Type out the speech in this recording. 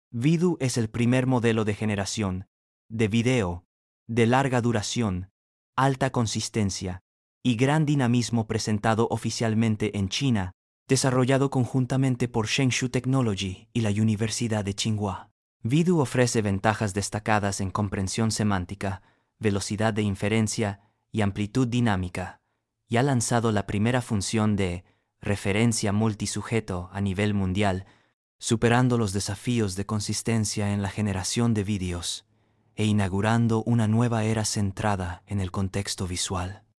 Vidu es el primer modelo de generación de video de larga duración, alta consistencia y gran dinamismo presentado oficialmente en China, desarrollado conjuntamente por Shengshu Technology y la Universidad de Tsinghua. Vidu ofrece ventajas destacadas en comprensión semántica, velocidad de inferencia y amplitud dinámica, y ha lanzado la primera función de referencia multisujeto a nivel mundial, superando los desafíos de consistencia en la generación de vídeos e inaugurando una nueva era centrada en el contexto visual.